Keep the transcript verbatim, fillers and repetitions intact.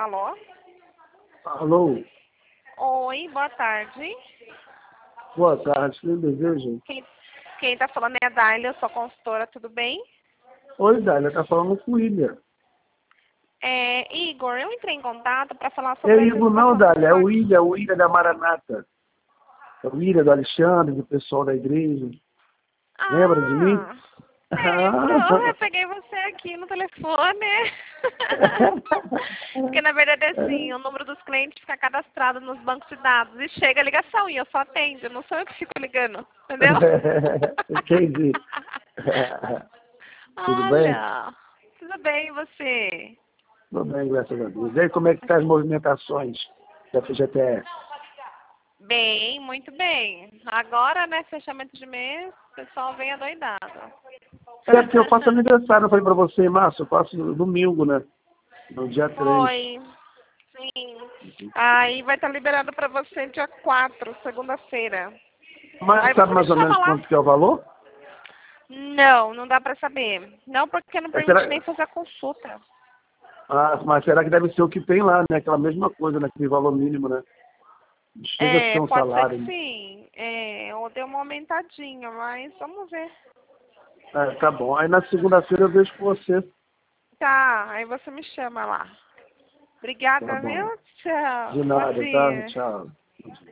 Alô? Alô? Oi, boa tarde. Boa tarde, quem deseja? Quem, quem tá falando é a Dália, eu sou consultora, tudo bem? Oi, Dália, tá falando com o William. É, Igor, eu entrei em contato para falar É sobre a Igor não, situação do Dália, é o senhor. William, é o William da Maranata. É o William do Alexandre, do pessoal da igreja. Lembra de mim? Ah, lembro, eu peguei você aqui no telefone. Porque na verdade é assim, o número dos clientes fica cadastrado nos bancos de dados e chega a ligação e eu só atendo, não sou eu que fico ligando, entendeu? Entendi. Tudo bem? Olha, tudo bem e você? Tudo bem, graças a Deus. E aí, como é que tá as movimentações da F G T S? Bem, muito bem. Agora, né, fechamento de mês, o pessoal vem adoidado. É porque eu faço aniversário, eu falei pra você em março, eu faço no domingo, né? No dia três. Foi, sim. Aí vai estar liberado para você dia quatro, segunda-feira. Mas Aí sabe você me mais ou chama menos lá. quanto que é o valor? Não, não dá para saber. Não, porque não É, permite será... nem fazer a consulta. Ah, mas será que deve ser o que tem lá, né? Aquela mesma coisa, né? Aquele valor mínimo, né? Chega a ser É, um pode ser salário. que Né? sim. É, ou deu uma aumentadinha, mas vamos ver. É, tá bom. Aí na segunda-feira eu vejo com você. Tá, aí você me chama lá. Tá Obrigada, bom. viu? Tchau. De Bom nada, tá? dia. Tchau.